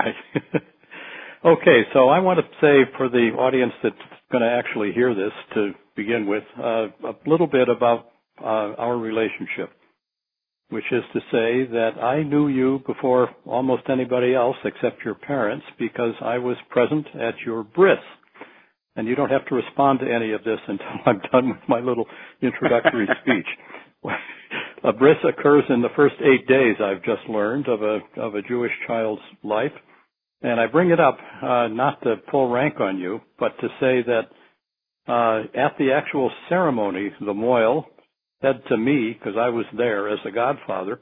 right. Okay, so I want to say for the audience that's going to actually hear this to begin with, a little bit about our relationship, which is to say that I knew you before almost anybody else except your parents because I was present at your bris. And you don't have to respond to any of this until I'm done with my little introductory speech. A bris occurs in the first 8 days, I've just learned, of a Jewish child's life. And I bring it up not to pull rank on you, but to say that at the actual ceremony, the mohel said to me, because I was there as a godfather,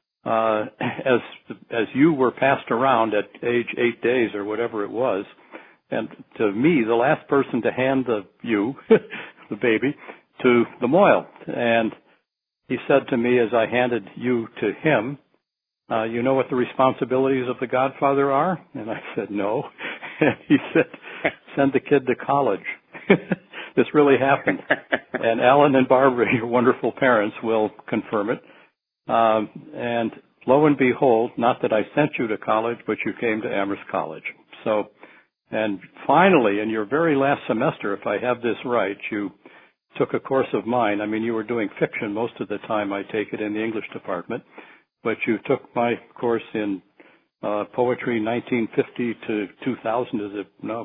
as you were passed around at age 8 days or whatever it was, and to me, the last person to hand the baby, to the mohel. And he said to me as I handed you to him, you know what the responsibilities of the godfather are? And I said, no. And he said, send the kid to college. This really happened. And Alan and Barbara, your wonderful parents, will confirm it. And lo and behold, not that I sent you to college, but you came to Amherst College. So, and finally, in your very last semester, if I have this right, you took a course of mine. I mean, you were doing fiction most of the time, I take it, in the English department. But you took my course in poetry 1950 to 2000, as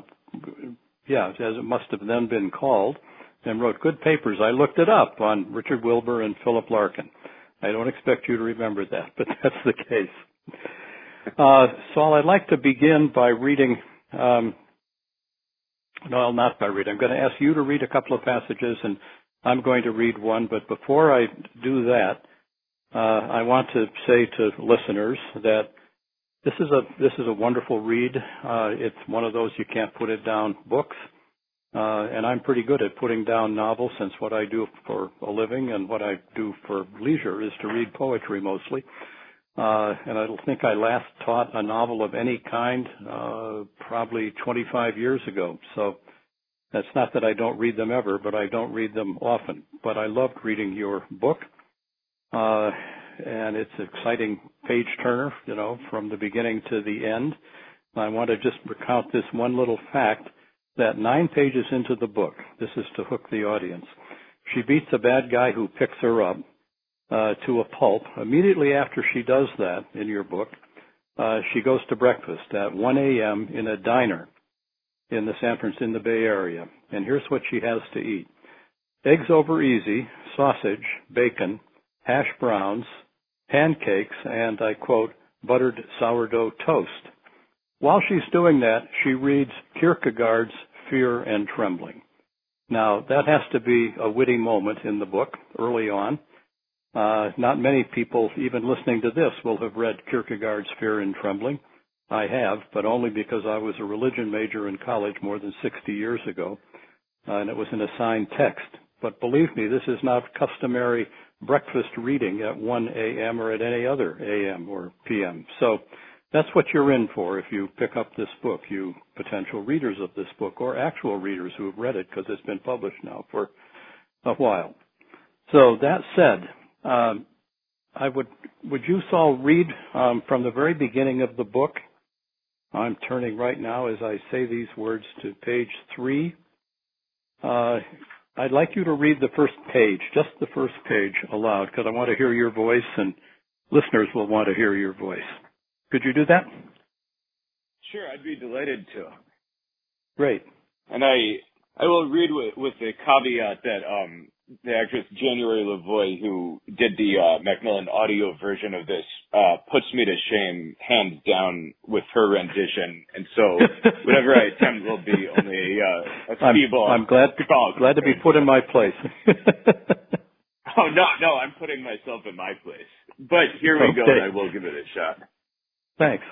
it must have then been called, and wrote good papers. I looked it up on Richard Wilbur and Philip Larkin. I don't expect you to remember that, but that's the case. Saul, I'd like to begin by reading, not by reading. I'm going to ask you to read a couple of passages, and I'm going to read one, but before I do that, I want to say to listeners that this is a wonderful read. It's one of those you can't put it down books, and I'm pretty good at putting down novels since what I do for a living and what I do for leisure is to read poetry mostly. And I think I last taught a novel of any kind probably 25 years ago. So that's not that I don't read them ever, but I don't read them often. But I loved reading your book. And it's an exciting page turner, from the beginning to the end. I want to just recount this one little fact that 9 pages into the book, this is to hook the audience, she beats a bad guy who picks her up to a pulp. Immediately after she does that in your book, she goes to breakfast at 1 a.m. in a diner in the Bay Area. And here's what she has to eat. Eggs over easy, sausage, bacon, hash browns, pancakes, and, I quote, buttered sourdough toast. While she's doing that, she reads Kierkegaard's Fear and Trembling. Now, that has to be a witty moment in the book early on. Not many people, even listening to this, will have read Kierkegaard's Fear and Trembling. I have, but only because I was a religion major in college more than 60 years ago, and it was an assigned text. But believe me, this is not customary breakfast reading at 1 a.m. or at any other a.m. or p.m. So that's what you're in for if you pick up this book, you potential readers of this book or actual readers who have read it because it's been published now for a while. So that said, would you, Saul, read from the very beginning of the book? I'm turning right now as I say these words to page 3. I'd like you to read the first page, just the first page aloud, because I want to hear your voice, and listeners will want to hear your voice. Could you do that? Sure, I'd be delighted to. Great. And I will read with the caveat that the actress January LaVoy, who did the Macmillan audio version of this, puts me to shame hands down with her rendition, and so whatever I attempt will be only a feeble. I'm glad to be put in my place. Oh no, I'm putting myself in my place. But here we go, and I will give it a shot. Thanks.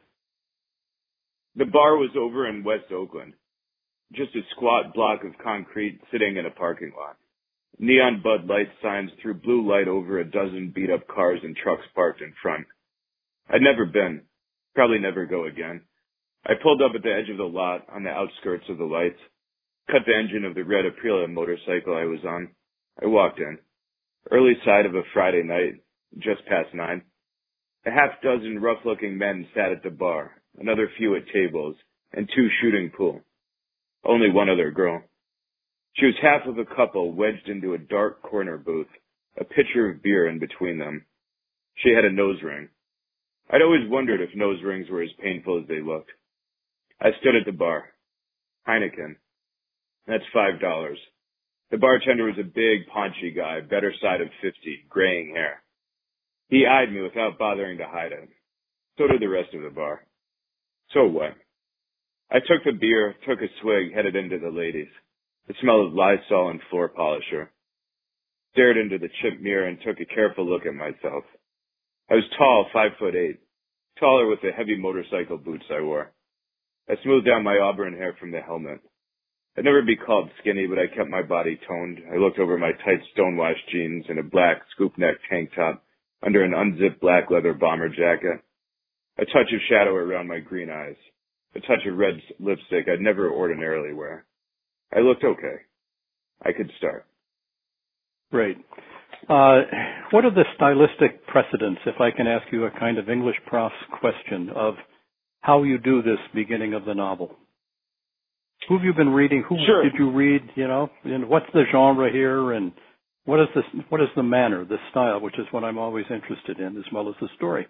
The bar was over in West Oakland, just a squat block of concrete sitting in a parking lot. Neon Bud Light signs threw blue light over a dozen beat-up cars and trucks parked in front. I'd never been. Probably never go again. I pulled up at the edge of the lot on the outskirts of the lights, cut the engine of the red Aprilia motorcycle I was on. I walked in. Early side of a Friday night, just past 9. A half dozen rough-looking men sat at the bar, another few at tables, and 2 shooting pool. Only one other girl. She was half of a couple wedged into a dark corner booth, a pitcher of beer in between them. She had a nose ring. I'd always wondered if nose rings were as painful as they looked. I stood at the bar. Heineken. That's $5. The bartender was a big, paunchy guy, better side of 50, graying hair. He eyed me without bothering to hide it. So did the rest of the bar. So what? I took the beer, took a swig, headed into the ladies. The smell of Lysol and floor polisher. Stared into the chip mirror and took a careful look at myself. I was tall, 5'8", taller with the heavy motorcycle boots I wore. I smoothed down my auburn hair from the helmet. I'd never be called skinny, but I kept my body toned. I looked over my tight stonewashed jeans and a black scoop-neck tank top under an unzipped black leather bomber jacket. A touch of shadow around my green eyes. A touch of red lipstick I'd never ordinarily wear. I looked okay. I could start. Great. What are the stylistic precedents, if I can ask you a kind of English prof question, of how you do this beginning of the novel? Who have you been reading? Who Sure. did you read? And what's the genre here? And what is the manner, the style, which is what I'm always interested in, as well as the story?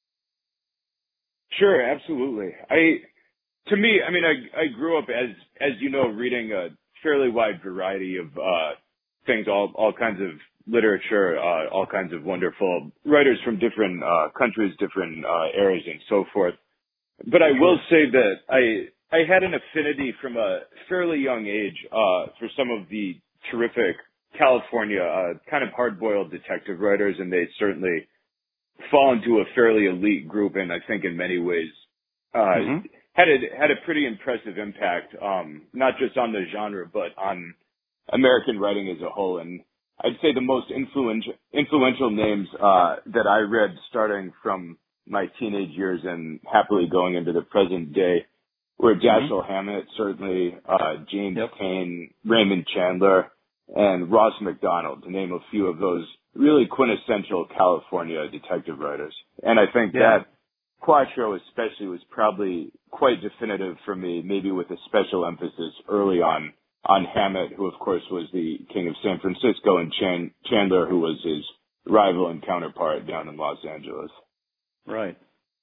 Sure, absolutely. To me, I grew up as you know, reading a fairly wide variety of things, all kinds of literature, all kinds of wonderful writers from different countries, different eras, and so forth. But I will say that I had an affinity from a fairly young age for some of the terrific California kind of hard-boiled detective writers, and they certainly fall into a fairly elite group, and I think in many ways had a pretty impressive impact, not just on the genre, but on American writing as a whole. And I'd say the most influential names that I read starting from my teenage years and happily going into the present day were Dashiell Hammett, certainly James Cain, Raymond Chandler, and Ross MacDonald, to name a few of those really quintessential California detective writers. And I think that Quattro especially was probably quite definitive for me, maybe with a special emphasis early on Hammett, who of course was the king of San Francisco, and Chandler, who was his rival and counterpart down in Los Angeles. Right.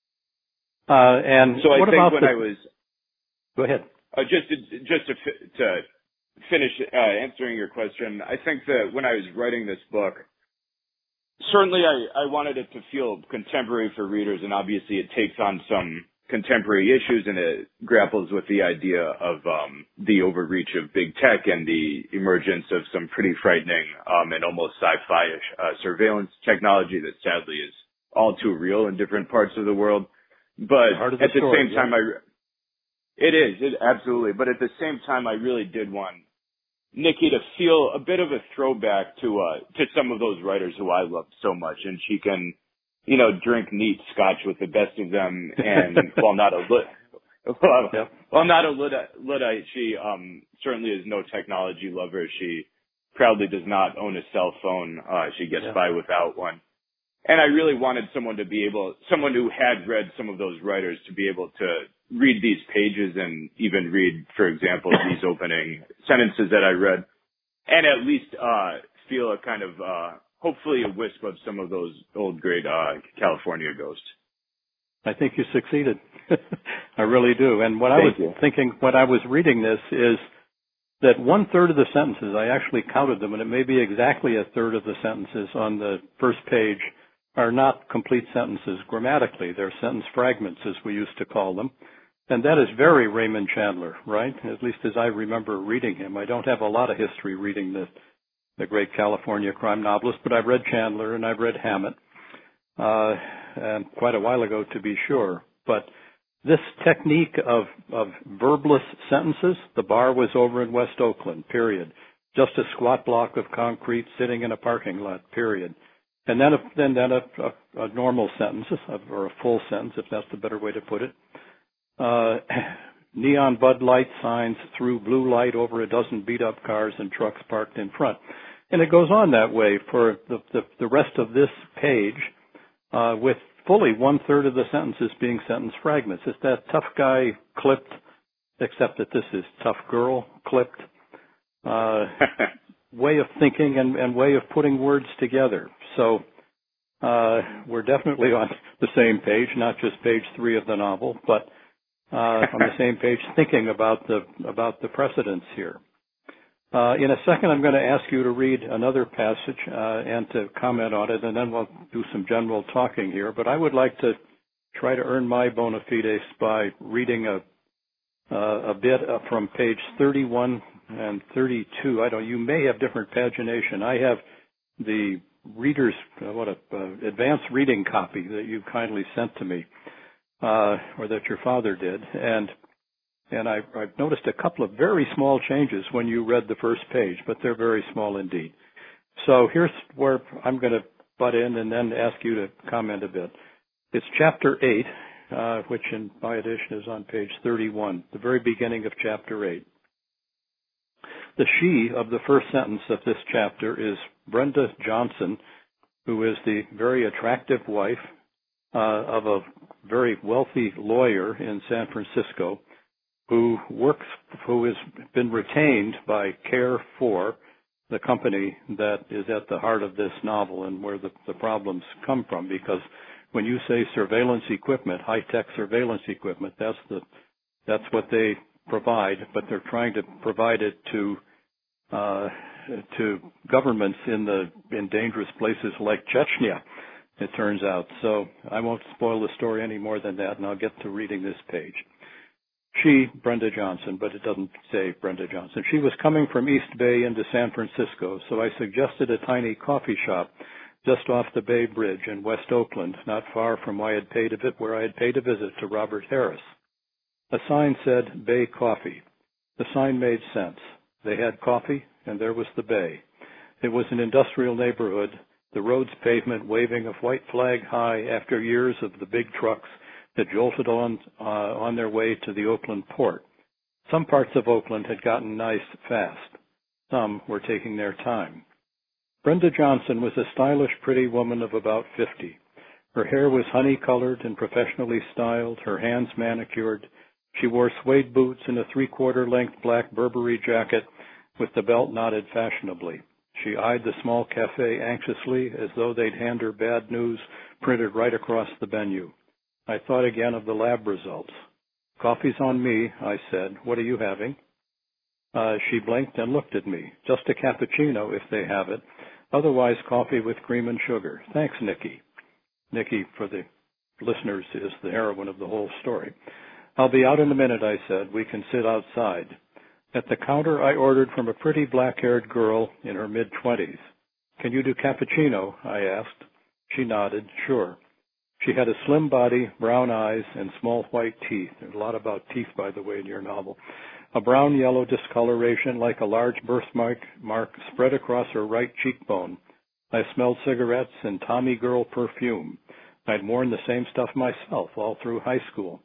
And so I what think about when I was... Go ahead. Just to finish answering your question, I think that when I was writing this book, certainly I wanted it to feel contemporary for readers, and obviously it takes on some contemporary issues, and it grapples with the idea of the overreach of big tech and the emergence of some pretty frightening and almost sci-fi-ish surveillance technology that sadly is all too real in different parts of the world. But at the same time, it absolutely. But at the same time, I really did want Nikki to feel a bit of a throwback to some of those writers who I loved so much, and she can, drink neat scotch with the best of them, and while not a Luddite, she certainly is no technology lover. She proudly does not own a cell phone. She gets by without one. And I really wanted someone who had read some of those writers to be able to read these pages and even read, for example, these opening sentences that I read, and at least feel a kind of, hopefully a wisp of some of those old great California ghosts. I think you succeeded. I really do. And what I was thinking when I was reading this is that 1/3 of the sentences, I actually counted them, and it may be exactly 1/3 of the sentences on the first page are not complete sentences grammatically. They're sentence fragments, as we used to call them. And that is very Raymond Chandler, right? At least as I remember reading him. I don't have a lot of history reading the great California crime novelist, but I've read Chandler and I've read Hammett, and quite a while ago to be sure. But this technique of verbless sentences, the bar was over in West Oakland, period. Just a squat block of concrete sitting in a parking lot, period. And then a normal sentence, or a full sentence, if that's the better way to put it. Neon Bud Light signs threw blue light over a dozen beat-up cars and trucks parked in front. And it goes on that way for the rest of this page with fully one-third of the sentence is being sentence fragments. It's that tough guy clipped, except that this is tough girl clipped, way of thinking and way of putting words together. So we're definitely on the same page, not just page 3 of the novel, but on the same page thinking about the precedents here. In a second, I'm going to ask you to read another passage and to comment on it, and then we'll do some general talking here. But I would like to try to earn my bona fides by reading a bit from page 31 and 32. You may have different pagination. I have the reader's advanced reading copy that you kindly sent to me, or that your father did, and I've noticed a couple of very small changes when you read the first page, but they're very small indeed. So here's where I'm going to butt in and then ask you to comment a bit. It's chapter 8, which in my edition is on page 31, the very beginning of chapter 8. The she of the first sentence of this chapter is Brenda Johnson, who is the very attractive wife of a very wealthy lawyer in San Francisco, who has been retained by Care 4, the company that is at the heart of this novel and where the problems come from. Because when you say surveillance equipment, high-tech surveillance equipment, that's what they provide, but they're trying to provide it to governments in dangerous places like Chechnya, it turns out. So I won't spoil the story any more than that, and I'll get to reading this page. She, Brenda Johnson, but it doesn't say Brenda Johnson. She was coming from East Bay into San Francisco, so I suggested a tiny coffee shop just off the Bay Bridge in West Oakland, not far from where I had paid a visit to Robert Harris. A sign said Bay Coffee. The sign made sense. They had coffee, and there was the bay. It was an industrial neighborhood, the road's pavement waving a white flag high after years of the big trucks that jolted on their way to the Oakland port. Some parts of Oakland had gotten nice fast. Some were taking their time. Brenda Johnson was a stylish, pretty woman of about 50. Her hair was honey-colored and professionally styled, her hands manicured. She wore suede boots and a 3/4 length black Burberry jacket with the belt knotted fashionably. She eyed the small cafe anxiously, as though they'd hand her bad news printed right across the menu. I thought again of the lab results. Coffee's on me, I said. What are you having? She blinked and looked at me. Just a cappuccino, if they have it. Otherwise, coffee with cream and sugar. Thanks, Nikki. Nikki, for the listeners, is the heroine of the whole story. I'll be out in a minute, I said. We can sit outside. At the counter, I ordered from a pretty black-haired girl in her mid-20s. Can you do cappuccino? I asked. She nodded. Sure. She had a slim body, brown eyes, and small white teeth. There's a lot about teeth, by the way, in your novel. A brown-yellow discoloration like a large birthmark spread across her right cheekbone. I smelled cigarettes and Tommy Girl perfume. I'd worn the same stuff myself all through high school.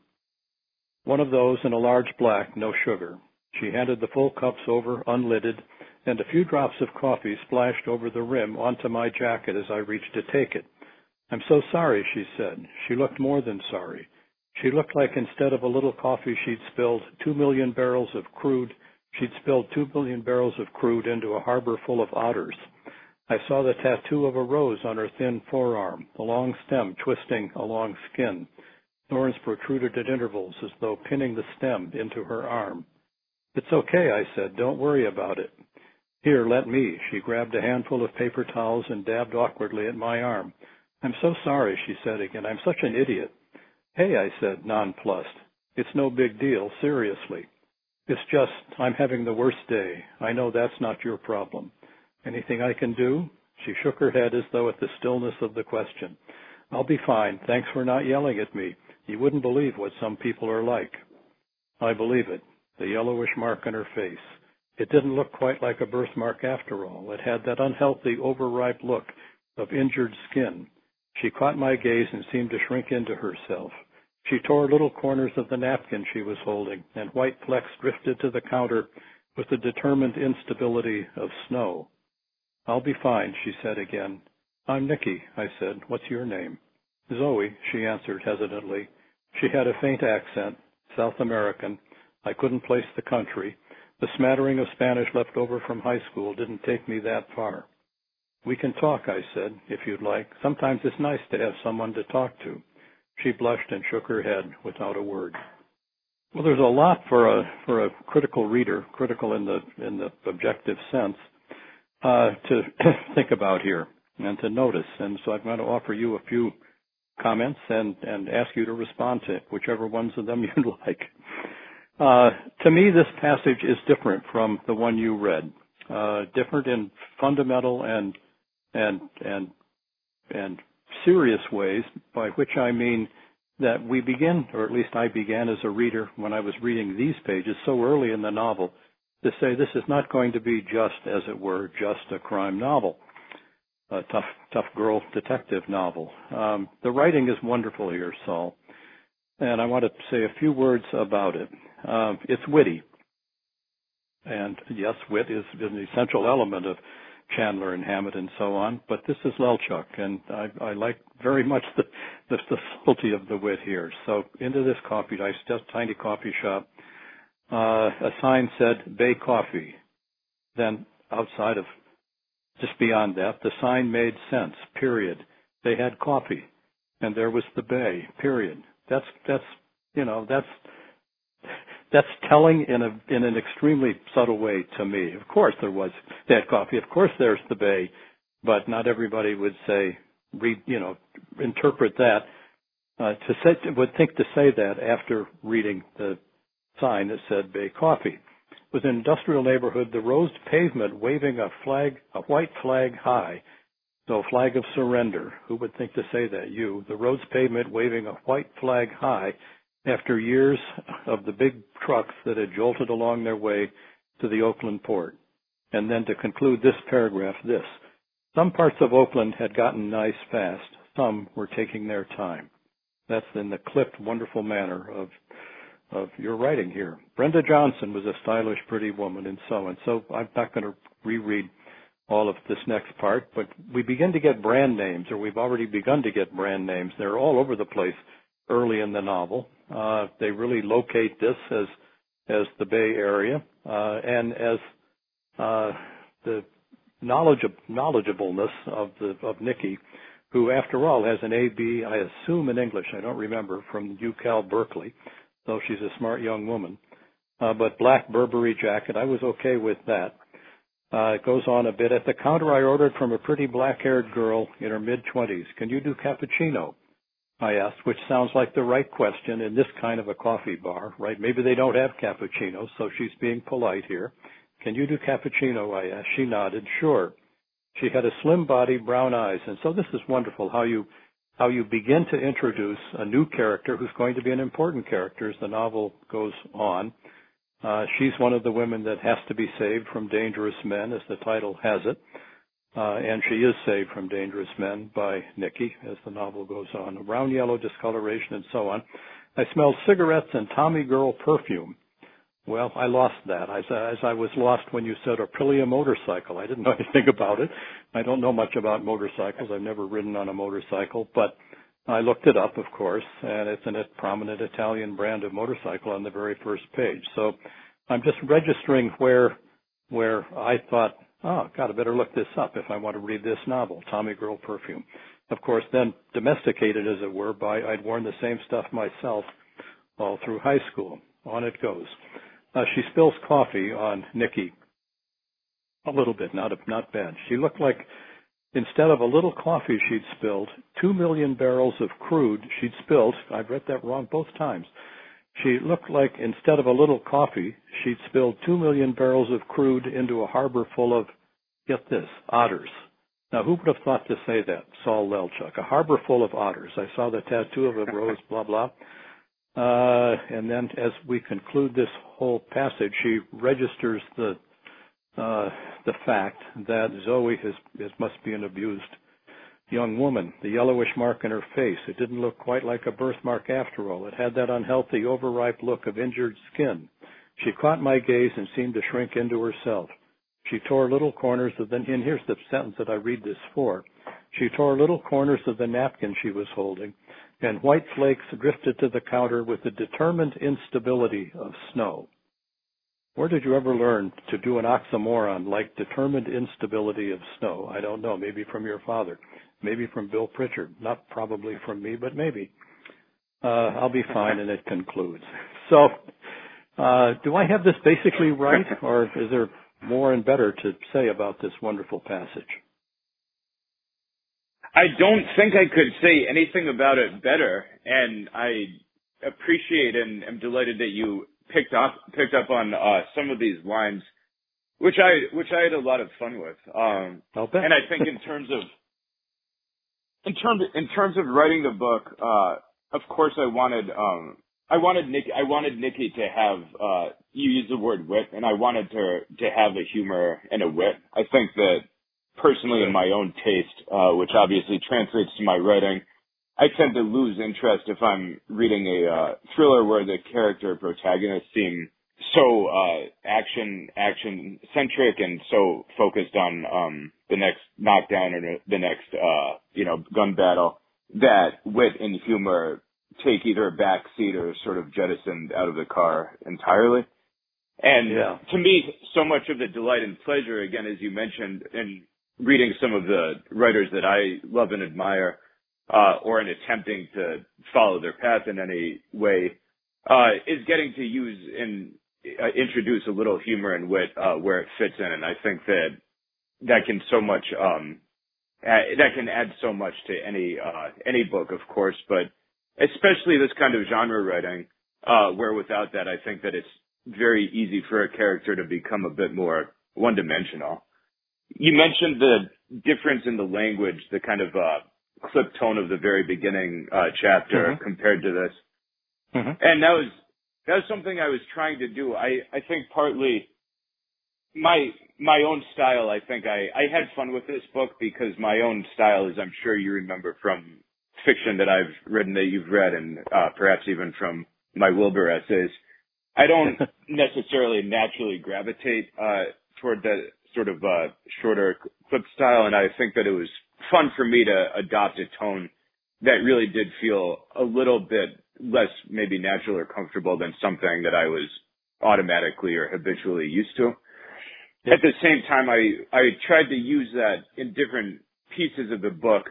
One of those in a large black, no sugar. She handed the full cups over, unlidded, and a few drops of coffee splashed over the rim onto my jacket as I reached to take it. I'm so sorry, she said. She looked more than sorry. She looked like instead of a little coffee she'd spilled 2 million barrels of crude, she'd spilled 2 million barrels of crude into a harbor full of otters. I saw the tattoo of a rose on her thin forearm, the long stem twisting along skin. Thorns protruded at intervals as though pinning the stem into her arm. It's okay, I said. Don't worry about it. Here, let me. She grabbed a handful of paper towels and dabbed awkwardly at my arm. I'm so sorry, she said again. I'm such an idiot. Hey, I said, nonplussed. It's no big deal, seriously. It's just, I'm having the worst day. I know that's not your problem. Anything I can do? She shook her head as though at the stillness of the question. I'll be fine. Thanks for not yelling at me. You wouldn't believe what some people are like. I believe it. The yellowish mark on her face. It didn't look quite like a birthmark after all. It had that unhealthy, overripe look of injured skin. She caught my gaze and seemed to shrink into herself. She tore little corners of the napkin she was holding, and white flecks drifted to the counter with the determined instability of snow. I'll be fine, she said again. I'm Nikki, I said. What's your name? Zoe, she answered hesitantly. She had a faint accent, South American. I couldn't place the country. The smattering of Spanish left over from high school didn't take me that far. We can talk, I said, if you'd like. Sometimes it's nice to have someone to talk to. She blushed and shook her head without a word. Well, there's a lot for a critical reader, critical in the objective sense, to think about here and to notice. And so I'm going to offer you a few comments and ask you to respond to whichever ones of them you'd like. To me, this passage is different from the one you read. Different in fundamental and serious ways, by which I mean that we begin, or at least I began as a reader when I was reading these pages so early in the novel, to say this is not going to be just, as it were, just a crime novel, a tough girl detective novel. The writing is wonderful here, Saul, and I want to say a few words about it. It's witty. And yes, wit is an essential element of Chandler and Hammett and so on, but this is Lelchuk, and I like very much the subtlety of the wit here. So into this tiny coffee shop, a sign said Bay Coffee. Then outside of, just beyond that, the sign made sense, period. They had coffee, and there was the Bay, period. That's telling in an extremely subtle way to me. Of course they had coffee. Of course there's the Bay, but not everybody would interpret that. Would think to say that after reading the sign that said Bay Coffee. It was an industrial neighborhood, the rosed pavement waving a white flag high. So flag of surrender. Who would think to say that? You. The road's pavement waving a white flag high after years of the big trucks that had jolted along their way to the Oakland port. And then to conclude this paragraph, this. Some parts of Oakland had gotten nice fast. Some were taking their time. That's in the clipped, wonderful manner of your writing here. Brenda Johnson was a stylish, pretty woman, and so on. So I'm not going to reread all of this next part, but we begin to get brand names, or we've already begun to get brand names. They're all over the place early in the novel. They really locate this as the Bay Area, and as the knowledgeableness of Nikki, who, after all, has an A.B., I assume in English, I don't remember, from UCal Berkeley, though she's a smart young woman. But black Burberry jacket, I was okay with that. It goes on a bit. At the counter, I ordered from a pretty black-haired girl in her mid-20s. Can you do cappuccino? I asked, which sounds like the right question in this kind of a coffee bar, right? Maybe they don't have cappuccino, so she's being polite here. Can you do cappuccino? I asked. She nodded. Sure. She had a slim body, brown eyes, and so this is wonderful how you begin to introduce a new character who's going to be an important character as the novel goes on. She's one of the women that has to be saved from dangerous men, as the title has it. And she is saved from dangerous men by Nikki as the novel goes on. A brown yellow discoloration and so on. I smelled cigarettes and Tommy Girl perfume. Well, I lost that, as I was lost when you said Aprilia motorcycle. I didn't know anything about it. I don't know much about motorcycles. I've never ridden on a motorcycle, but I looked it up, of course, and it's a prominent Italian brand of motorcycle on the very first page. So I'm just registering where I thought, oh, God, I better look this up if I want to read this novel, Tommy Girl Perfume. Of course, then domesticated, as it were, by I'd worn the same stuff myself all through high school. On it goes. She spills coffee on Nikki a little bit, not bad. She looked like, instead of a little coffee she'd spilled, 2 million barrels of crude she'd spilled. I've read that wrong both times. She looked like, instead of a little coffee, she'd spilled 2 million barrels of crude into a harbor full of, get this, otters. Now, who would have thought to say that? Saul Lelchuk. A harbor full of otters. I saw the tattoo of a rose, blah, blah. And then as we conclude this whole passage, she registers the fact that Zoe must be an abused young woman. The yellowish mark in her face, it didn't look quite like a birthmark after all. It had that unhealthy, overripe look of injured skin. She caught my gaze and seemed to shrink into herself. She tore little corners of and here's the sentence that I read this for. She tore little corners of the napkin she was holding, and white flakes drifted to the counter with the determined instability of snow. Where did you ever learn to do an oxymoron like determined instability of snow? I don't know. Maybe from your father. Maybe from Bill Pritchard. Not probably from me, but maybe. I'll be fine, and it concludes. So, do I have this basically right, or is there more and better to say about this wonderful passage? I don't think I could say anything about it better, and I appreciate and am delighted that you picked up on some of these lines, which I had a lot of fun with. I'll bet. And I think in terms of writing the book, of course I wanted Nikki to have you use the word wit, and I wanted her to have a humor and a wit. I think that personally, in my own taste, which obviously translates to my writing, I tend to lose interest if I'm reading a thriller where the character protagonists seem so action centric and so focused on the next knockdown or the next gun battle that wit and humor take either a back seat or sort of jettisoned out of the car entirely. And to me, so much of the delight and pleasure, again, as you mentioned, in reading some of the writers that I love and admire, or in attempting to follow their path in any way, is getting to use and introduce a little humor and wit where it fits in. And I think that can so much that can add so much to any book, of course, but especially this kind of genre writing, where without that, I think that it's very easy for a character to become a bit more one-dimensional. You mentioned the difference in the language, the kind of clip tone of the very beginning chapter compared to this. And that was something I was trying to do. I think partly my own style, I think I had fun with this book because my own style, as I'm sure you remember from fiction that I've written that you've read, and perhaps even from my Wilbur essays, I don't necessarily naturally gravitate toward the sort of shorter clip style, and I think that it was fun for me to adopt a tone that really did feel a little bit less maybe natural or comfortable than something that I was automatically or habitually used to. At the same time, I tried to use that in different pieces of the book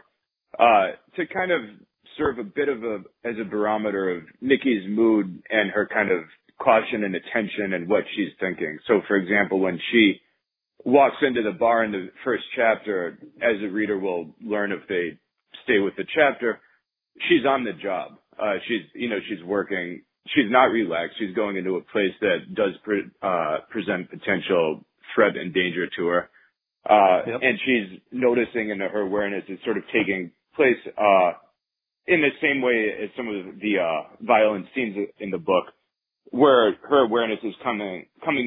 to kind of serve a bit of as a barometer of Nikki's mood and her kind of caution and attention and what she's thinking. So, for example, when she walks into the bar in the first chapter, as a reader will learn if they stay with the chapter, she's on the job. She's working. She's not relaxed. She's going into a place that does present potential threat and danger to her. And she's noticing, and her awareness is sort of taking place in the same way as some of the violent scenes in the book, where her awareness is coming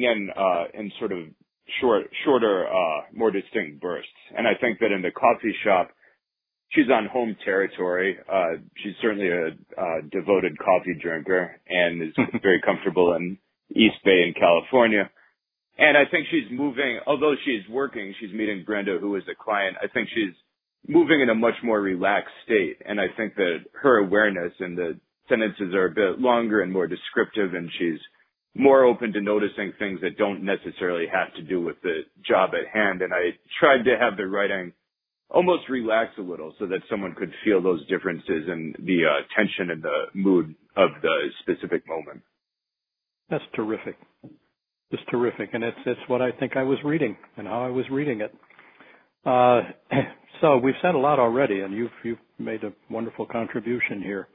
in sort of shorter, more distinct bursts. And I think that in the coffee shop, she's on home territory. She's certainly a devoted coffee drinker and is very comfortable in East Bay in California. And I think she's moving, although she's working, she's meeting Brenda, who is a client. I think she's moving in a much more relaxed state. And I think that her awareness and the sentences are a bit longer and more descriptive, and she's more open to noticing things that don't necessarily have to do with the job at hand. And I tried to have the writing almost relax a little so that someone could feel those differences and the tension and the mood of the specific moment. That's terrific. It's terrific, and it's what I think I was reading and how I was reading it. So we've said a lot already, and you've made a wonderful contribution here.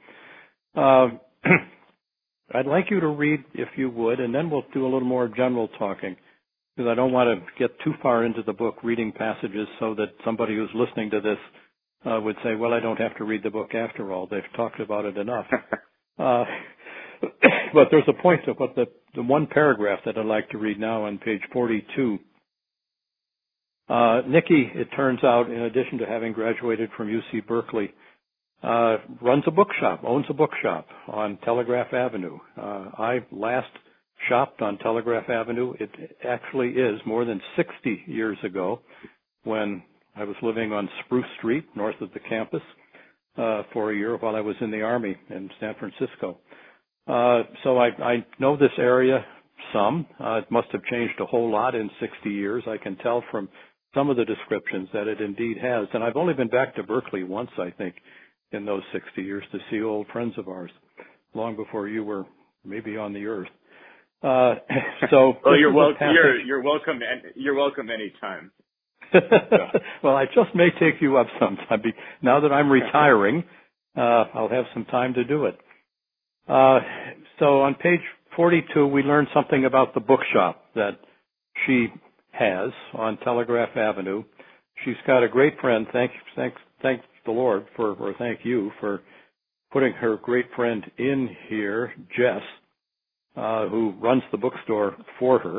I'd like you to read, if you would, and then we'll do a little more general talking, because I don't want to get too far into the book reading passages so that somebody who's listening to this would say, well, I don't have to read the book after all. They've talked about it enough. But there's a point of what the one paragraph that I'd like to read now on page 42. Nikki, it turns out, in addition to having graduated from UC Berkeley, runs a bookshop, owns a bookshop on Telegraph Avenue. I last shopped on Telegraph Avenue. It actually is more than 60 years ago when I was living on Spruce Street, north of the campus, for a year while I was in the Army in San Francisco. So I know this area some. It must have changed a whole lot in 60 years. I can tell from some of the descriptions that it indeed has. And I've only been back to Berkeley once, I think, in those 60 years to see old friends of ours, long before you were maybe on the earth. So well, you're welcome. You're welcome. You're welcome anytime. Well, I just may take you up sometime. Now that I'm retiring, I'll have some time to do it. So on page 42, we learned something about the bookshop that she has on Telegraph Avenue. She's got a great friend. Thank the Lord or thank you for putting her great friend in here, Jess, who runs the bookstore for her.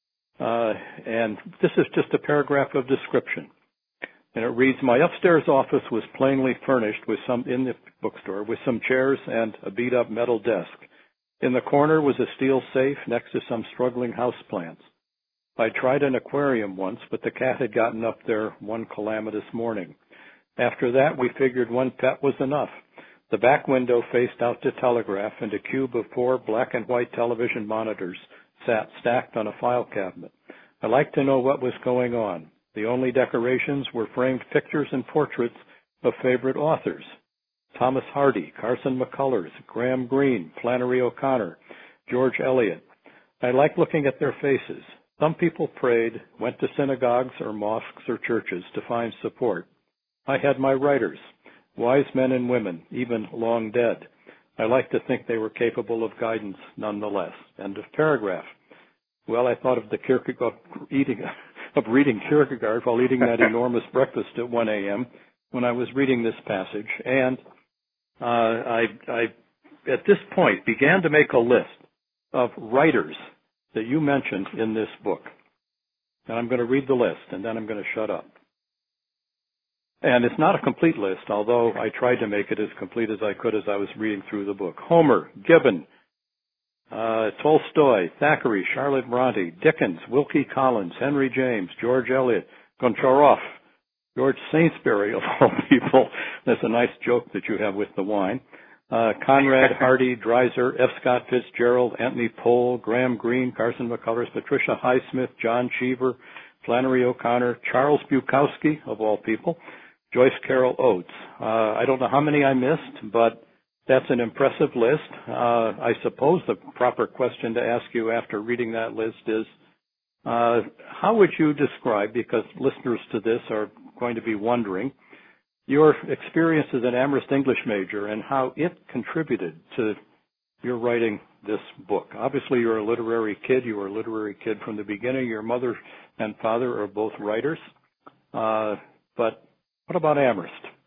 And this is just a paragraph of description. And it reads, my upstairs office was plainly furnished in the bookstore with some chairs and a beat-up metal desk. In the corner was a steel safe next to some struggling houseplants. I tried an aquarium once, but the cat had gotten up there one calamitous morning. After that, we figured one pet was enough. The back window faced out to Telegraph, and a cube of 4 black and white television monitors sat stacked on a file cabinet. I liked to know what was going on. The only decorations were framed pictures and portraits of favorite authors: Thomas Hardy, Carson McCullers, Graham Greene, Flannery O'Connor, George Eliot. I liked looking at their faces. Some people prayed, went to synagogues or mosques or churches to find support. I had my writers, wise men and women, even long dead. I like to think they were capable of guidance nonetheless. End of paragraph. Well, I thought of the Kierkegaard reading Kierkegaard while eating that enormous breakfast at 1 a.m. when I was reading this passage, and I at this point began to make a list of writers that you mentioned in this book. And I'm going to read the list, and then I'm going to shut up. And it's not a complete list, although I tried to make it as complete as I could as I was reading through the book. Homer, Gibbon, Tolstoy, Thackeray, Charlotte Bronte, Dickens, Wilkie Collins, Henry James, George Eliot, Goncharov, George Saintsbury, of all people. That's a nice joke that you have with the wine. Conrad, Hardy, Dreiser, F. Scott Fitzgerald, Anthony Pohl, Graham Greene, Carson McCullers, Patricia Highsmith, John Cheever, Flannery O'Connor, Charles Bukowski, of all people, Joyce Carol Oates. I don't know how many I missed, but that's an impressive list. I suppose the proper question to ask you after reading that list is, how would you describe, because listeners to this are going to be wondering, your experience as an Amherst English major and how it contributed to your writing this book? Obviously, you're a literary kid. You were a literary kid from the beginning. Your mother and father are both writers. But what about Amherst?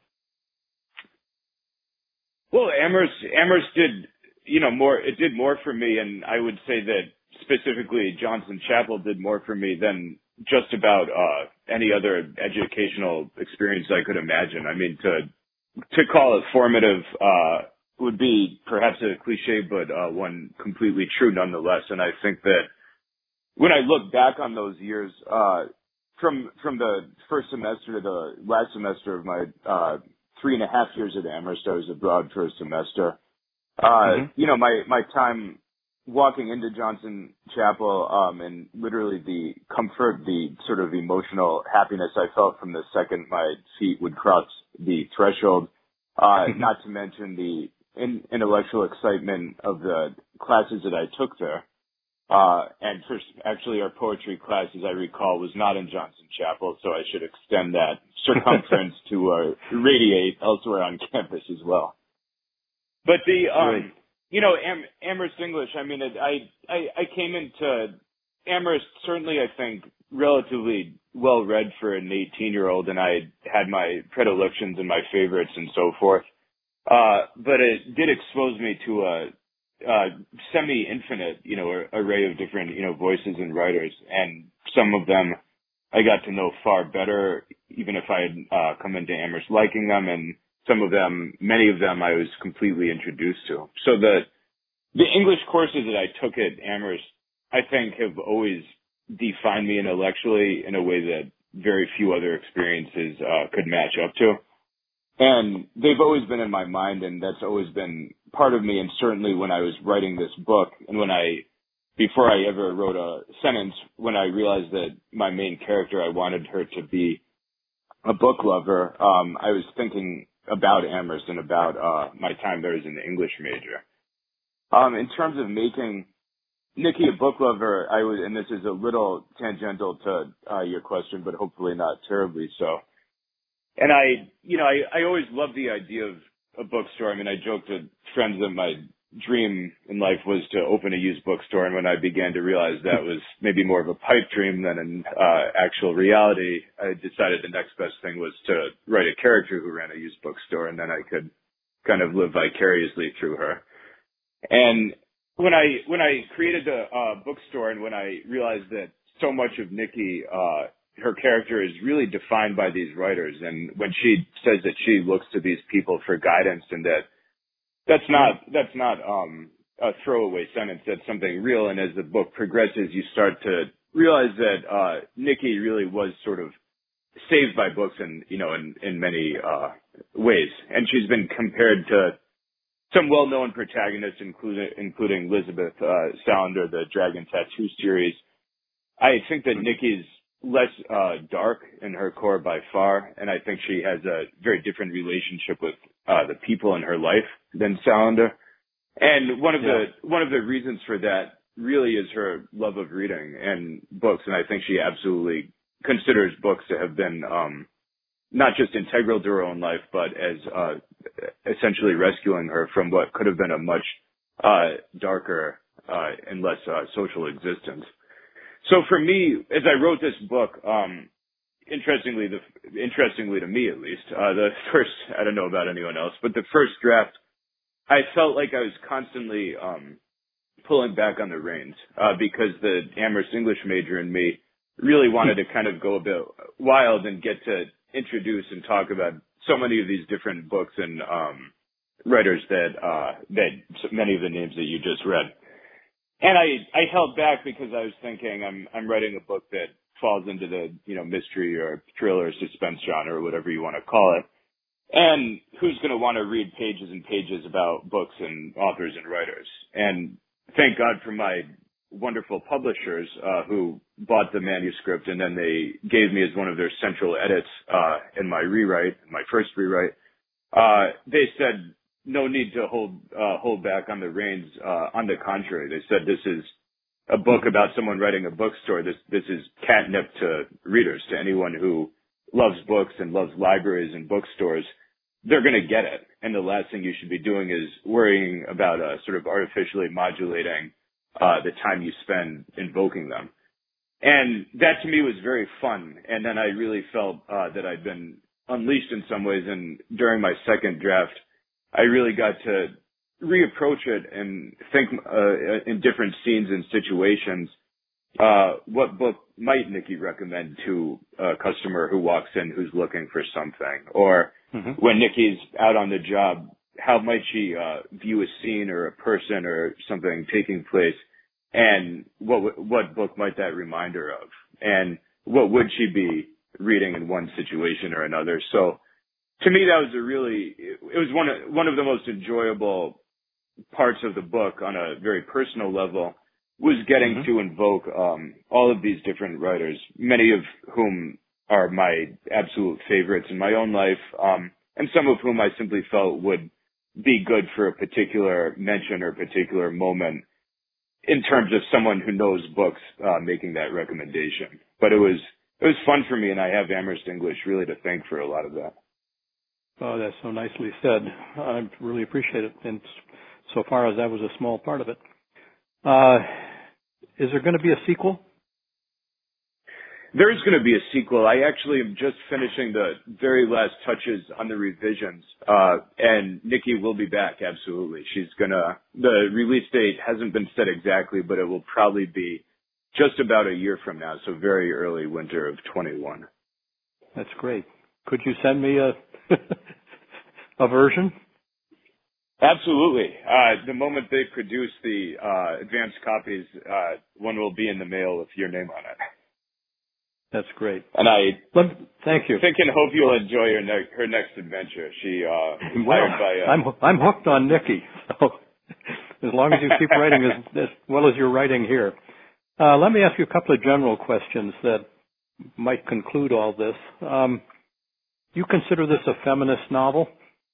Well, Amherst did, more. It did more for me, and I would say that specifically Johnson Chapel did more for me than just about any other educational experience I could imagine. I mean, to call it formative would be perhaps a cliche, but one completely true nonetheless. And I think that when I look back on those years, from the first semester to the last semester of my 3.5 years at Amherst, I was abroad for a semester. My time walking into Johnson Chapel, and literally the comfort, the sort of emotional happiness I felt from the second my feet would cross the threshold, not to mention the intellectual excitement of the classes that I took there. And first, actually, our poetry class, as I recall, was not in Johnson Chapel, so I should extend that circumference to radiate elsewhere on campus as well. But Amherst English, I mean, I came into Amherst, certainly, I think, relatively well-read for an 18-year-old, and I had my predilections and my favorites and so forth. But it did expose me to a semi-infinite, array of different, voices and writers, and some of them I got to know far better, even if I had come into Amherst liking them, and some of them, many of them, I was completely introduced to. So the English courses that I took at Amherst, I think, have always defined me intellectually in a way that very few other experiences could match up to. And they've always been in my mind, and that's always been part of me. And certainly when I was writing this book, and before I ever wrote a sentence, when I realized that my main character, I wanted her to be a book lover, I was thinking about Amherst and about my time there as an English major. In terms of making Nikki a book lover, and this is a little tangential to your question, but hopefully not terribly so. And I always loved the idea of a bookstore. I mean, I joked with friends that my dream in life was to open a used bookstore, and when I began to realize that was maybe more of a pipe dream than an actual reality, I decided the next best thing was to write a character who ran a used bookstore, and then I could kind of live vicariously through her. And when I created the bookstore, and when I realized that so much of Nikki, her character is really defined by these writers, and when she says that she looks to these people for guidance, and that's not a throwaway sentence, that's something real. And as the book progresses, you start to realize that Nikki really was sort of saved by books in many ways, and she's been compared to some well-known protagonists, including Elizabeth Salander, the Dragon Tattoo series. I think that Nikki's less dark in her core by far, and I think she has a very different relationship with the people in her life than Salander. And one of the reasons for that really is her love of reading and books, and I think she absolutely considers books to have been not just integral to her own life, but as essentially rescuing her from what could have been a much darker and less social existence. So for me, as I wrote this book, interestingly to me at least, the first, I don't know about anyone else, but the first draft, I felt like I was constantly pulling back on the reins because the Amherst English major in me really wanted to kind of go a bit wild and get to introduce and talk about so many of these different books and writers that many of the names that you just read. And I held back because I was thinking I'm writing a book that falls into the mystery or thriller, suspense genre, or whatever you want to call it. And who's going to want to read pages and pages about books and authors and writers? And thank God for my wonderful publishers who bought the manuscript, and then they gave me as one of their central edits in my first rewrite. They said no need to hold back on the reins. On the contrary, they said this is a book about someone writing a bookstore. This is catnip to readers, to anyone who loves books and loves libraries and bookstores. They're going to get it. And the last thing you should be doing is worrying about sort of artificially modulating the time you spend invoking them. And that to me was very fun. And then I really felt that I'd been unleashed in some ways. And during my second draft, I really got to reapproach it and think in different scenes and situations, what book might Nikki recommend to a customer who walks in who's looking for something? Or when Nikki's out on the job, how might she view a scene or a person or something taking place? And what book might that remind her of? And what would she be reading in one situation or another? So to me, that was it was one of the most enjoyable parts of the book on a very personal level, was getting to invoke all of these different writers, many of whom are my absolute favorites in my own life, and some of whom I simply felt would be good for a particular mention or particular moment in terms of someone who knows books making that recommendation. But it was fun for me, and I have Amherst English really to thank for a lot of that. Oh, that's so nicely said. I really appreciate it. And so far as that was a small part of it. Is there going to be a sequel? There is going to be a sequel. I actually am just finishing the very last touches on the revisions, and Nikki will be back, absolutely. The release date hasn't been set exactly, but it will probably be just about a year from now, so very early winter of 21. That's great. Could you send me a version? Absolutely. The moment they produce the advanced copies, one will be in the mail with your name on it. That's great. And thank you. think and hope you'll enjoy her next adventure. She inspired by. I'm hooked on Nikki. So as long as you keep writing as well as you're writing here, let me ask you a couple of general questions that might conclude all this. You consider this a feminist novel?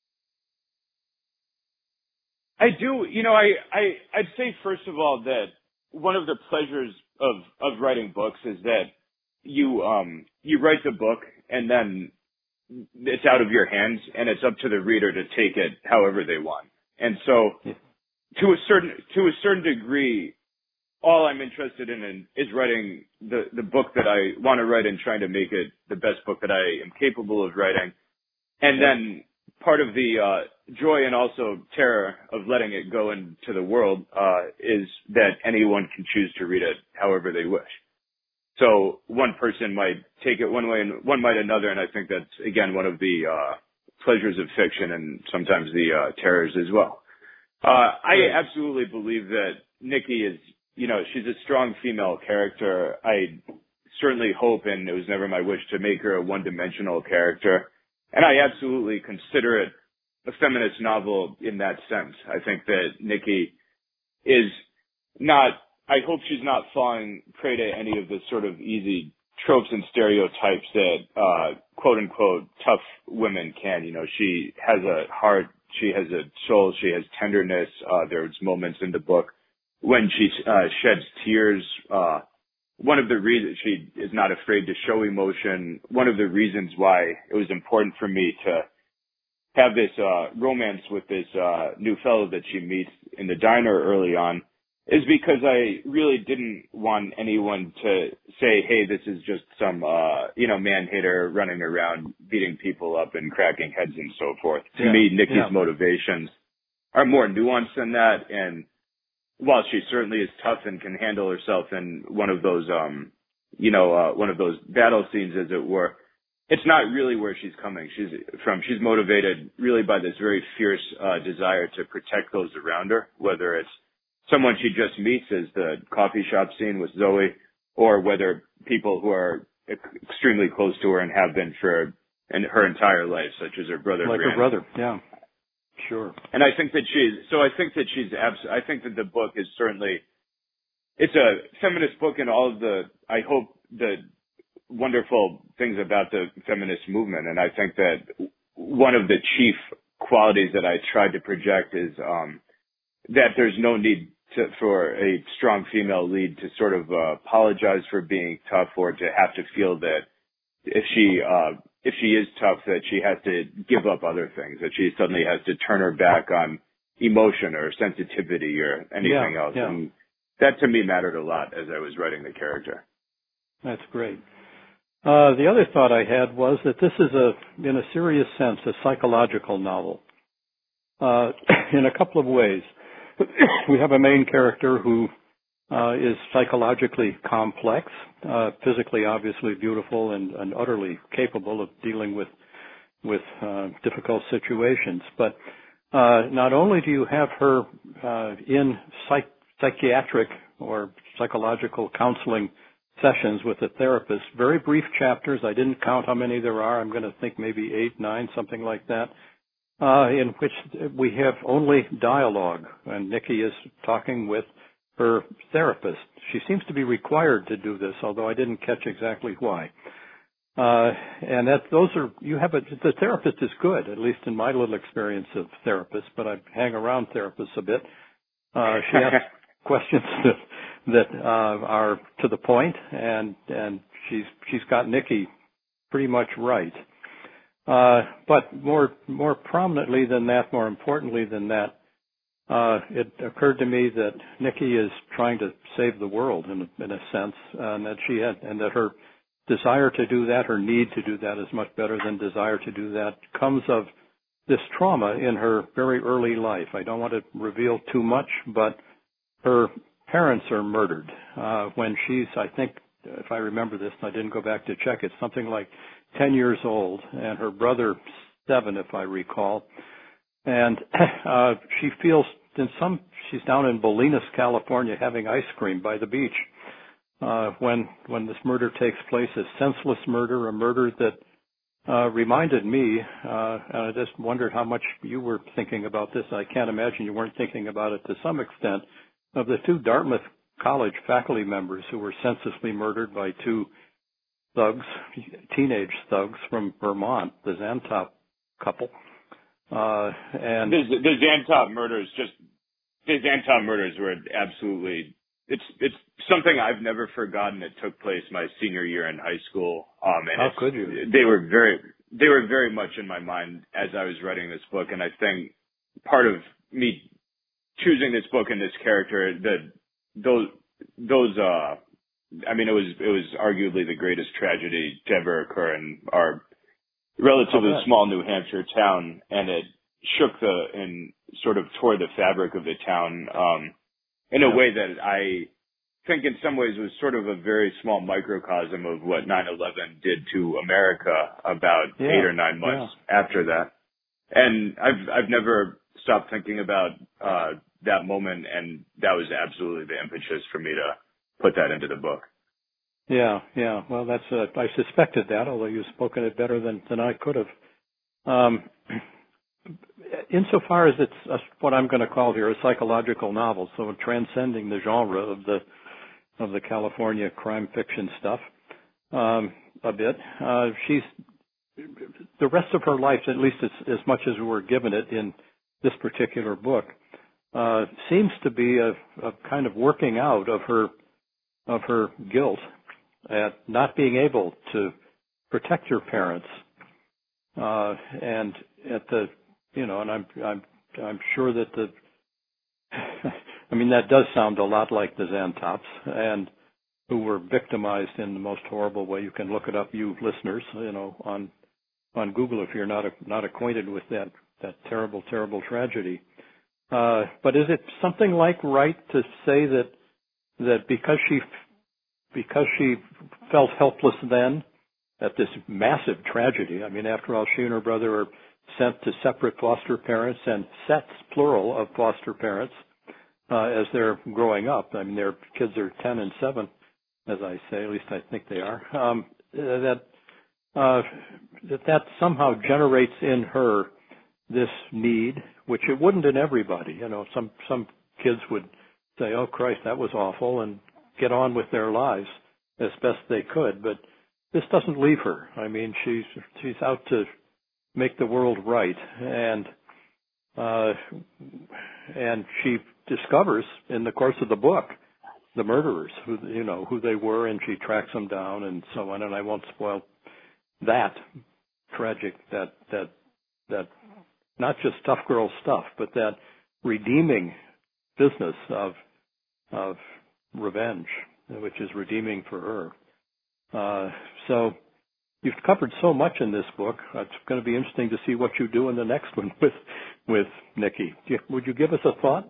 I do. I'd say first of all that one of the pleasures of writing books is that you write the book and then it's out of your hands and it's up to the reader to take it however they want. And so to a certain degree, all I'm interested in is writing the book that I want to write and trying to make it the best book that I am capable of writing. And then part of the joy and also terror of letting it go into the world is that anyone can choose to read it however they wish. So one person might take it one way and one might another, and I think that's, again, one of the pleasures of fiction and sometimes the terrors as well. I absolutely believe that Nikki is, she's a strong female character. I certainly hope, and it was never my wish, to make her a one-dimensional character. And I absolutely consider it a feminist novel in that sense. I think that Nikki is not, I hope she's not falling prey to any of the sort of easy tropes and stereotypes that, quote unquote, tough women can. She has a heart, she has a soul, she has tenderness. There's moments in the book when she sheds tears. One of the reasons she is not afraid to show emotion, one of the reasons why it was important for me to have this romance with this new fellow that she meets in the diner early on is because I really didn't want anyone to say, hey, this is just some, man-hater running around beating people up and cracking heads and so forth. To me, Nikki's motivations are more nuanced than that. And while she certainly is tough and can handle herself in one of those battle scenes, as it were, it's not really where she's coming. She's motivated really by this very fierce desire to protect those around her, whether it's someone she just meets, as the coffee shop scene with Zoe, or whether people who are extremely close to her and have been for her entire life, such as her brother. Like Grant. her brother, yeah. Sure. And I think that I think that the book is certainly, it's a feminist book in all of the, I hope, the wonderful things about the feminist movement. And I think that one of the chief qualities that I tried to project is that there's no need for a strong female lead to sort of apologize for being tough, or to have to feel that if she is tough, that she has to give up other things, that she suddenly has to turn her back on emotion or sensitivity or anything else. Yeah. And that to me mattered a lot as I was writing the character. That's great. The other thought I had was that this is in a serious sense, a psychological novel. In a couple of ways. We have a main character who is psychologically complex, physically obviously beautiful, and utterly capable of dealing with difficult situations. But not only do you have her in psychiatric or psychological counseling sessions with a therapist, very brief chapters. I didn't count how many there are. I'm going to think maybe 8, 9, something like that. In which we have only dialogue, and Nikki is talking with her therapist. She seems to be required to do this, although I didn't catch exactly why. And the therapist is good, at least in my little experience of therapists, but I hang around therapists a bit. She asks questions that are to the point, and she's got Nikki pretty much right. But more prominently than that, more importantly than that, it occurred to me that Nikki is trying to save the world in a sense, and that her desire to do that, her need to do that, is much better than desire to do that, comes of this trauma in her very early life. I don't want to reveal too much, but her parents are murdered when she's, I think, if I remember this, and I didn't go back to check, it's something like 10 years old, and her brother 7, if I recall. And she feels she's down in Bolinas, California, having ice cream by the beach. when this murder takes place, a senseless murder, a murder that reminded me, and I just wondered how much you were thinking about this. I can't imagine you weren't thinking about it to some extent, of the two Dartmouth College faculty members who were senselessly murdered by two thugs, teenage thugs from Vermont, the Zantop couple. And the Zantop murders, the Zantop murders were absolutely, it's something I've never forgotten. It took place my senior year in high school. And how could you? They were very much in my mind as I was writing this book. And I think part of me choosing this book and this character, it was arguably the greatest tragedy to ever occur in our relatively small New Hampshire town, and it shook and sort of tore the fabric of the town in a way that I think in some ways was sort of a very small microcosm of what 9/11 did to America about 8 or 9 months after that. And I've never stopped thinking about that moment, and that was absolutely the impetus for me to put that into the book. Yeah. Well, that's I suspected that, although you've spoken it better than I could have. Insofar as it's what I'm going to call here a psychological novel, so transcending the genre of the California crime fiction stuff a bit. She's the rest of her life, at least as much as we're given it in this particular book, seems to be a kind of working out of her guilt at not being able to protect her parents, and at the, and I'm sure that that does sound a lot like the Zantops, and who were victimized in the most horrible way. You can look it up, you listeners, on Google if you're not acquainted with that terrible, terrible tragedy. But is it something like right to say that because she felt helpless then at this massive tragedy, after all, she and her brother are sent to separate foster parents and sets, plural, of foster parents as they're growing up. Their kids are 10 and 7, as I say, at least I think they are. That somehow generates in her this need, which it wouldn't in everybody. Some kids would say, "Oh Christ, that was awful," and get on with their lives as best they could. But this doesn't leave her. She's out to make the world right, and she discovers in the course of the book the murderers, who they were, and she tracks them down and so on. And I won't spoil that tragic, that not just tough girl stuff, but that redeeming business of revenge, which is redeeming for her. So you've covered so much in this book. It's going to be interesting to see what you do in the next one with Nikki. Would you give us a thought?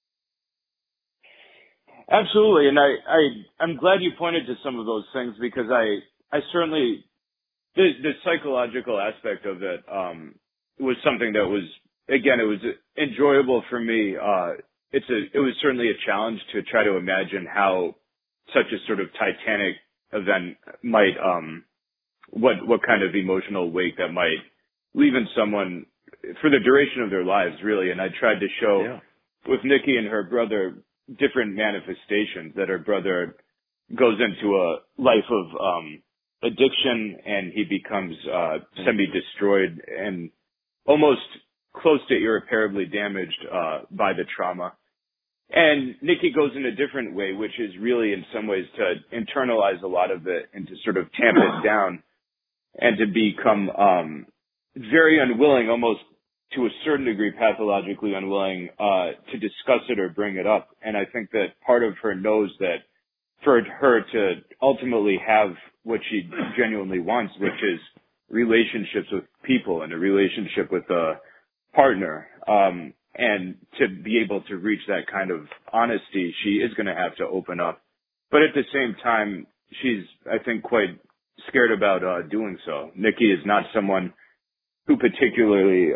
Absolutely, and I'm glad you pointed to some of those things, because I certainly the psychological aspect of it was something that was, again, it was enjoyable for me. It was certainly a challenge to try to imagine how such a sort of titanic event might, what kind of emotional weight that might leave in someone for the duration of their lives, really. And I tried to show with Nikki and her brother different manifestations, that her brother goes into a life of addiction, and he becomes semi-destroyed and almost close to irreparably damaged by the trauma. And Nikki goes in a different way, which is really in some ways to internalize a lot of it and to sort of tamp it down, and to become very unwilling, almost to a certain degree pathologically unwilling to discuss it or bring it up. And I think that part of her knows that for her to ultimately have what she genuinely wants, which is relationships with people and a relationship with a partner, and to be able to reach that kind of honesty, she is going to have to open up. But at the same time, she's, I think, quite scared about doing so. Nikki is not someone who particularly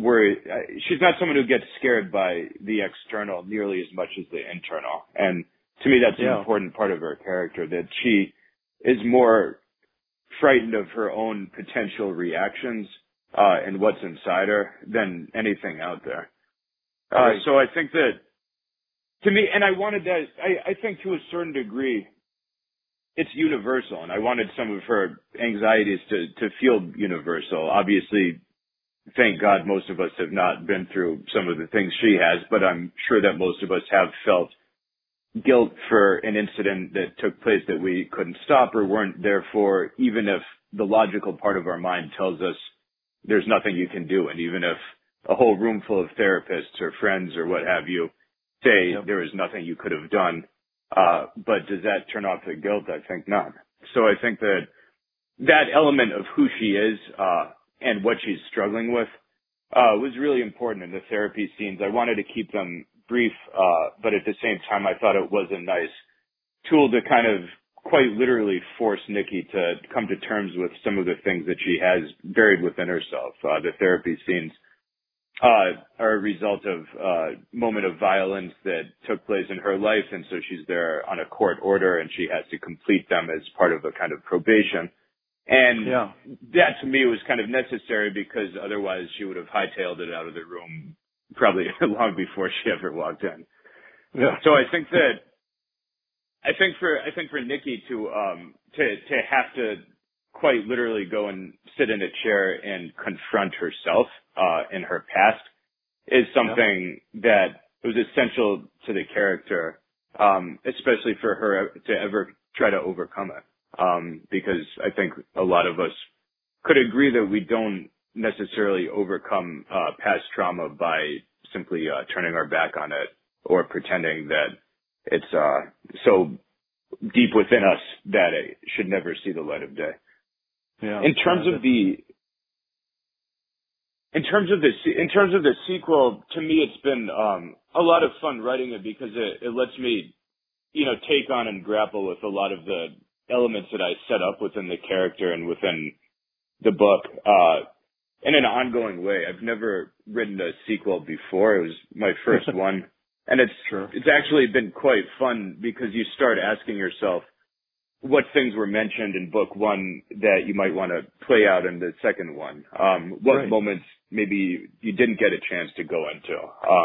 she's not someone who gets scared by the external nearly as much as the internal. And to me, that's an important part of her character, that she is more frightened of her own potential reactions and what's inside her than anything out there. So I think that, to me, and I wanted that, I think to a certain degree, it's universal, and I wanted some of her anxieties to feel universal. Obviously, thank God most of us have not been through some of the things she has, but I'm sure that most of us have felt guilt for an incident that took place that we couldn't stop or weren't there for, even if the logical part of our mind tells us there's nothing you can do, and even if a whole room full of therapists or friends or what have you say there is nothing you could have done. But does that turn off the guilt? I think not. So I think that that element of who she is and what she's struggling with was really important in the therapy scenes. I wanted to keep them brief, but at the same time, I thought it was a nice tool to kind of quite literally force Nikki to come to terms with some of the things that she has buried within herself. The therapy scenes are a result of a moment of violence that took place in her life, and so she's there on a court order, and she has to complete them as part of a kind of probation. And that, to me, was kind of necessary, because otherwise she would have hightailed it out of the room probably long before she ever walked in. So I think for Nikki to have to quite literally go and sit in a chair and confront herself in her past is something that was essential to the character, especially for her to ever try to overcome it. Because I think a lot of us could agree that we don't necessarily overcome past trauma by simply turning our back on it or pretending that it's so deep within us that it should never see the light of day. In terms of the sequel, to me, it's been a lot of fun writing it, because it lets me, take on and grapple with a lot of the elements that I set up within the character and within the book in an ongoing way. I've never written a sequel before. It was my first one, and it's actually been quite fun, because you start asking yourself what things were mentioned in book one that you might want to play out in the second one. What moments maybe you didn't get a chance to go into.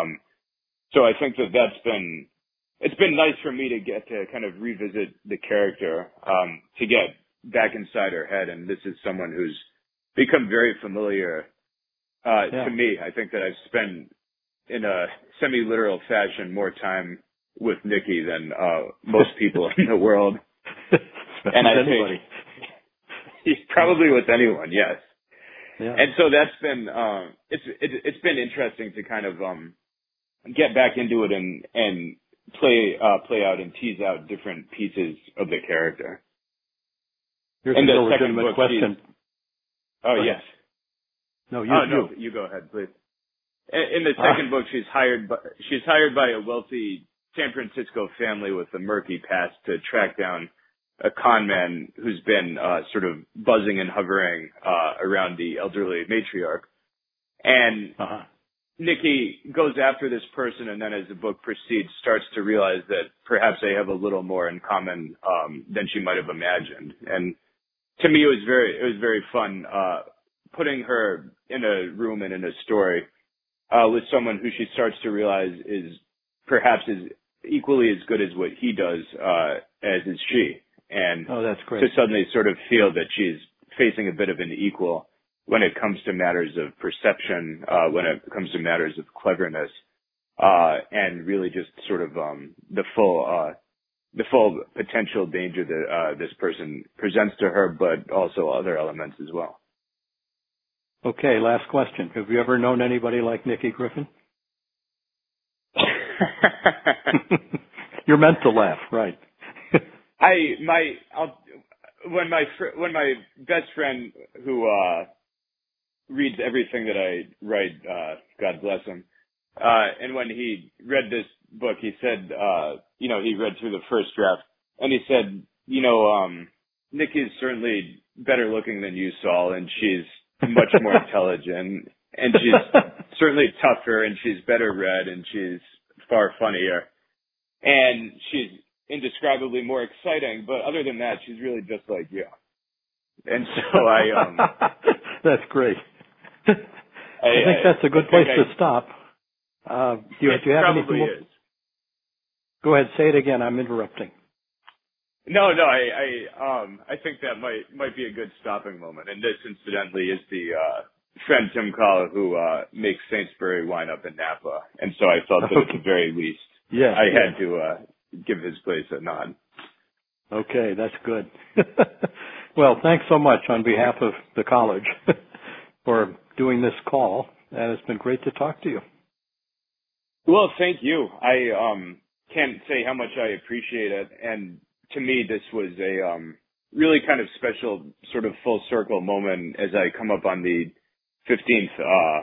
So I think it's been nice for me to get to kind of revisit the character, to get back inside her head. And this is someone who's become very familiar to me. I think that I've spent, in a semi-literal fashion, more time with Nikki than most people in the world. And I think he's probably with anyone, yes. And so that's been it's been interesting to kind of get back into it and play out and tease out different pieces of the character. Here's a legitimate question. Yes. No, you go ahead, please. In the second book, she's hired by a wealthy San Francisco family with a murky past to track down a con man who's been sort of buzzing and hovering around the elderly matriarch. And Nikki goes after this person, and then as the book proceeds, starts to realize that perhaps they have a little more in common than she might have imagined. And to me, it was very fun putting her in a room and in a story with someone who she starts to realize is perhaps equally as good as what he does as is she. And that's great. To suddenly sort of feel that she's facing a bit of an equal when it comes to matters of perception, when it comes to matters of cleverness, and really just sort of the full potential danger that this person presents to her, but also other elements as well. Okay, last question. Have you ever known anybody like Nikki Griffin? You're meant to laugh, right? When my best friend, who reads everything that I write, God bless him, and when he read this book, he said, he read through the first draft, and he said, Nikki's certainly better looking than you, Saul, and she's much more intelligent, and she's certainly tougher, and she's better read, and she's far funnier, and she's indescribably more exciting, but other than that, she's really just like you. And so I That's great. I think that's a good place to stop. Do you have anything more? Is. Go ahead, say it again. I'm interrupting. No, I think that might be a good stopping moment. And this, incidentally, is the friend Tim Calla who makes Saintsbury wine up in Napa. And so I felt that at the very least, I had to give his place a nod. Okay, that's good. Well, thanks so much on behalf of the college for doing this call, and it's been great to talk to you. Well, thank you. I can't say how much I appreciate it, and to me, this was a really kind of special sort of full circle moment as I come up on the 15th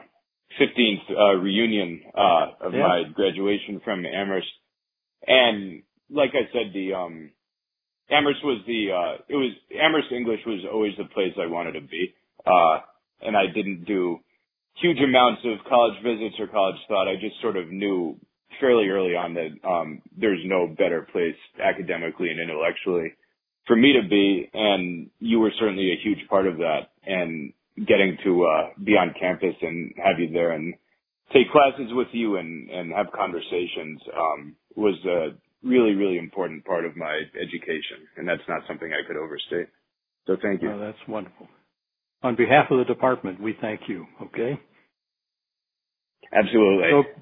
reunion of my graduation from Amherst. And like I said, the Amherst was Amherst English was always the place I wanted to be. And I didn't do huge amounts of college visits or college thought. I just sort of knew fairly early on that there's no better place academically and intellectually for me to be, and you were certainly a huge part of that. And getting to be on campus and have you there and take classes with you and have conversations was a really, really important part of my education, and that's not something I could overstate. So thank you. Oh, that's wonderful. On behalf of the department, we thank you, okay? Absolutely. So,